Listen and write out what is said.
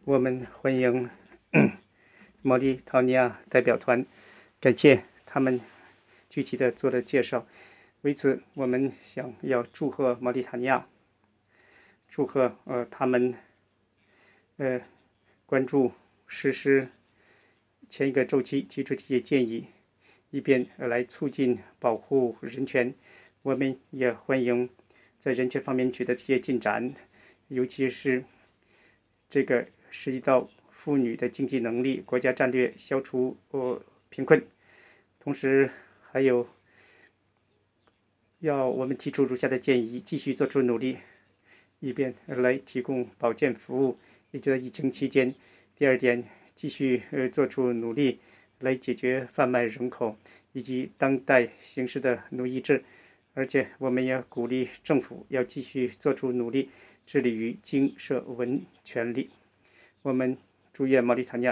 我们欢迎毛里塔尼亚代表团，感谢他们具体的做了介绍。为此，我们要祝贺毛里塔尼亚，祝贺他们关注实施前一个周期提出这些建议，以便来促进保护人权。我们也欢迎在人权方面取得这些进展，尤其是这个涉及到妇女的经济能力、国家战略、消除贫困，同时还有要我们提出如下的建议：继续做出努力，以便来提供保健服务，也就在疫情期间。第二点，继续做出努力来解决贩卖人口以及当代形式的奴役制，而且我们也鼓励政府要继续做出努力，致力于经社文权利。我们祝愿毛里塔尼亚